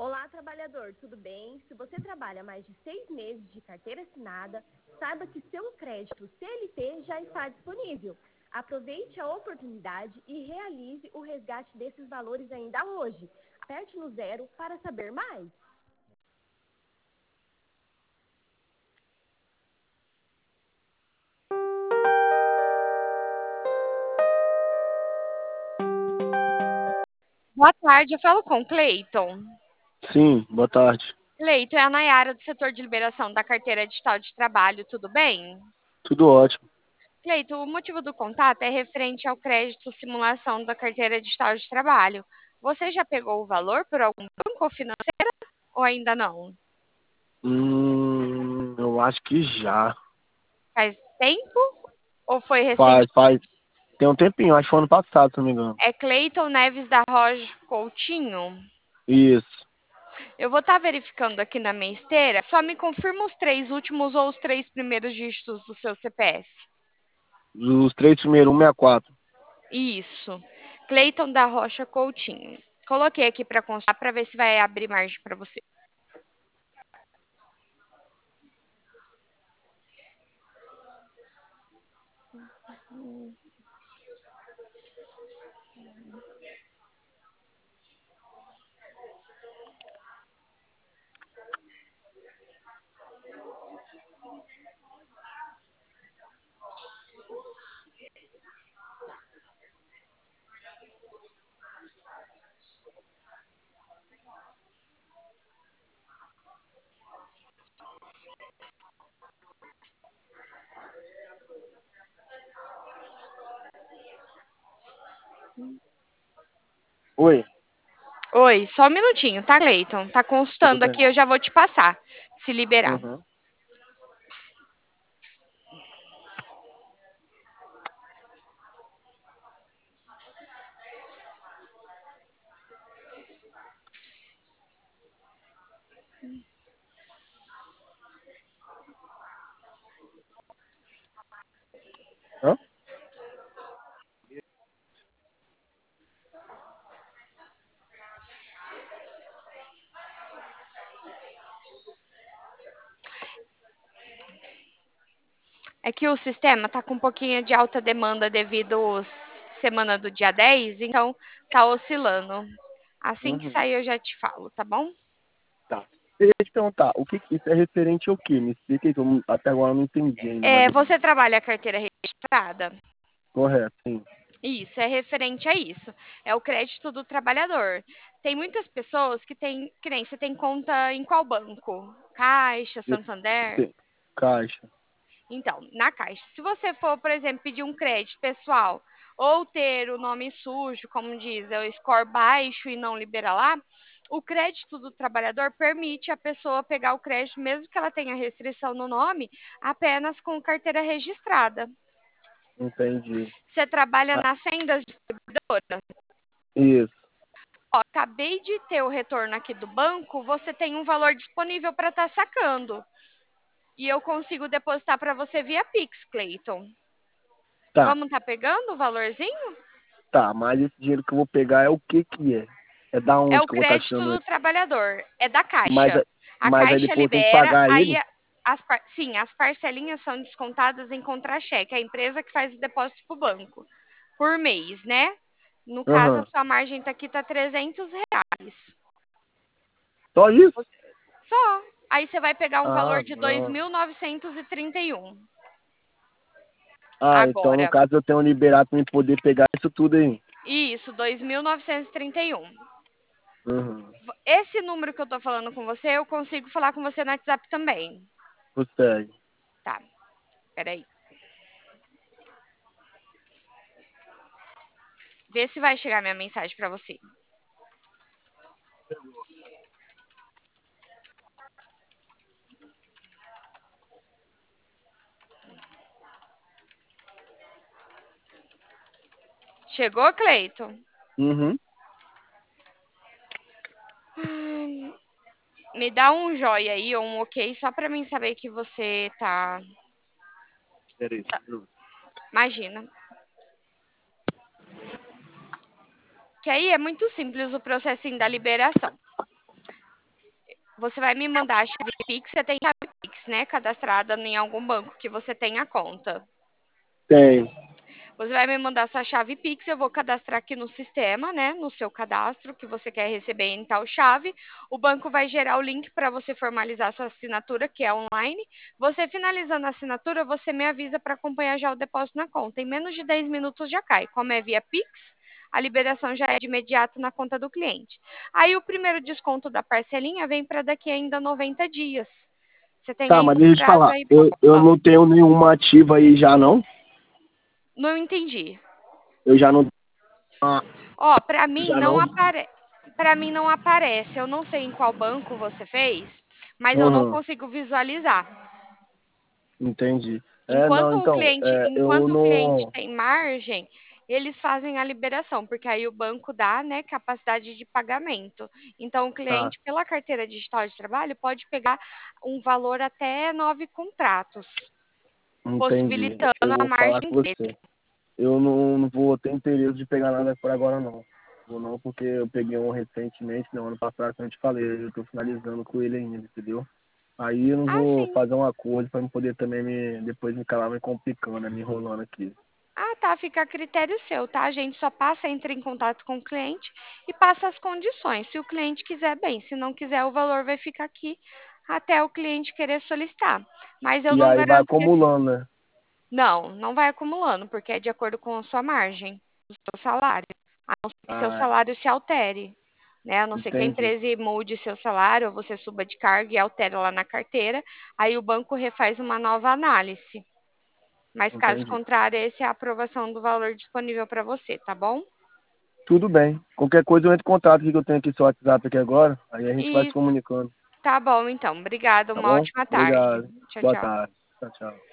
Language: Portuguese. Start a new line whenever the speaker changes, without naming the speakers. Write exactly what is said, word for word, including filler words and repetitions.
Olá, trabalhador, tudo bem? Se você trabalha mais de seis meses de carteira assinada, saiba que seu crédito C L T já está disponível. Aproveite a oportunidade e realize o resgate desses valores ainda hoje. Aperte no zero para saber mais.
Boa tarde, eu falo com o Cleiton.
Sim, boa tarde.
Cleiton, é a Nayara do setor de liberação da carteira digital de trabalho, tudo bem?
Tudo ótimo.
Cleiton, o motivo do contato é referente ao crédito simulação da carteira digital de trabalho. Você já pegou o valor por algum banco ou financeira ou ainda não?
Hum, eu acho que já.
Faz tempo ou foi
Faz,
recente?
faz. Tem um tempinho, acho que foi ano passado, se não me engano.
É Cleiton Neves da Rocha Coutinho?
Isso.
Eu vou estar verificando aqui na minha esteira. Só me confirma os três últimos ou os três primeiros dígitos do seu C P F.
Os três primeiros, cento e sessenta e quatro.
Isso. Cleiton da Rocha Coutinho. Coloquei aqui para constar para ver se vai abrir margem para você.
Oi,
Oi, só um minutinho, tá, Cleiton? Tá
tudo
constando aqui,
bem.
eu já vou te passar, se liberar.
Uhum. Hã?
É que o sistema tá com um pouquinho de alta demanda devido à semana do dia dez, então tá oscilando. Assim que
Uhum.
sair eu já te falo, tá bom?
Tá. Deixa eu te perguntar, o que que isso é referente ao quê? Me explica aí, que eu não- até agora eu não entendi ainda, mais
É,
ou menos.
você trabalha a carteira registrada?
Correto, sim.
Isso, é referente a isso. É o crédito do trabalhador. Tem muitas pessoas que têm, que nem você tem conta em qual banco? Caixa,
Eu
Santander?
tenho. Caixa.
Então, na Caixa, se você for, por exemplo, pedir um crédito pessoal ou ter o nome sujo, como diz, é o score baixo e não libera lá, o crédito do trabalhador permite a pessoa pegar o crédito, mesmo que ela tenha restrição no nome, apenas com carteira registrada.
Entendi.
Você trabalha
Ah,
nas sendas distribuidoras?
isso.
Ó, acabei de ter o retorno aqui do banco, você tem um valor disponível para estar sacando. E eu consigo depositar para você via Pix, Clayton.
Tá,
Vamos estar pegando o valorzinho?
tá, mas esse dinheiro que eu vou pegar é o que que é? É da
É
onde
o
que eu vou estar
crédito
tirando
do
ele?
trabalhador, é da
Mas,
Caixa.
aí-
A
mas aí
Caixa
depois tem que
libera,
pagar
aí
ele?
as, par- sim, as parcelinhas são descontadas em contra-cheque, a empresa que faz o depósito para o banco, por mês, né? No caso, a
Aham.
sua margem tá aqui tá trezentos reais.
Só isso?
Só. Aí você vai pegar um
Ah,
valor de dois
não.
mil novecentos e e trinta e um.
Ah, então no
Agora,
caso eu tenho liberado para me poder pegar isso tudo aí.
isso, dois mil novecentos e trinta e um.
Uhum.
Esse número que eu tô falando com você, eu consigo falar com você no WhatsApp também.
Consegue.
Tá, peraí. Vê se vai chegar minha mensagem pra você. Chegou, Cleiton?
Uhum.
Ai, me dá um joia aí ou um ok só pra mim saber que você tá.
Peraí.
Imagina. Que aí é muito simples o processinho da liberação. você vai me mandar a chave Pix, você tem chave Pix, né, cadastrada em algum banco que você tenha conta.
Tem.
Você vai me mandar sua chave Pix, eu vou cadastrar aqui no sistema, né, no seu cadastro, que você quer receber em tal chave. O banco vai gerar o link para você formalizar sua assinatura, que é online. Você finalizando a assinatura, você me avisa para acompanhar já o depósito na conta. Em menos de dez minutos já cai. Como é via Pix, a liberação já é de imediato na conta do cliente. Aí o primeiro desconto da parcelinha vem para daqui ainda noventa dias. Você tem
Tá,
ainda
mas
um
deixa eu te
prazo
falar.
aí.
Eu, eu
Ó,
não tenho nenhuma ativa aí já, não?
não entendi.
Eu já não. Ah,
Ó, para mim
já
não
não?
apare... para mim não aparece. Eu não sei em qual banco você fez, mas eu não
Uhum,
consigo visualizar.
entendi. É, não,
Enquanto o
então,
cliente,
é, eu
enquanto o cliente
não.
tem margem, eles fazem a liberação, porque aí o banco dá, né, capacidade de pagamento. Então o
Tá,
cliente, pela carteira digital de trabalho, pode pegar um valor até nove contratos,
entendi.
possibilitando
Eu
a
vou falar
margem
com
dele.
você. Eu não, não vou ter interesse de pegar nada por agora, não. Vou não, porque eu peguei um recentemente, no ano passado, como eu te falei, eu tô finalizando com ele ainda, entendeu? Aí eu não
Ah,
vou
sim.
fazer um acordo para não poder também me, depois me calar me complicando, né, me enrolando aqui.
Ah, tá, fica a critério seu, tá? A gente só passa, entra em contato com o cliente e passa as condições. Se o cliente quiser, bem, se não quiser, o valor vai ficar aqui até o cliente querer solicitar. Mas eu
E
não
aí vai
garanto que esse...
acumulando, né?
Não, não vai acumulando, porque é de acordo com a sua margem, o seu salário. A não ser que seu
Ah,
salário se altere, né? A não ser que a
entendi,
empresa mude seu salário ou você suba de cargo e altere lá na carteira, aí o banco refaz uma nova análise. Mas caso
entendi.
contrário, essa é a aprovação do valor disponível para você, tá bom?
Tudo bem. Qualquer coisa eu entro em contato aqui que eu tenho aqui seu WhatsApp aqui agora. Aí a gente vai se
Isso.
comunicando,
Tá bom, então. Obrigada.
tá
Uma
bom?
ótima tarde.
Obrigado.
Tchau,
Boa
tchau.
tarde. Tchau, tchau.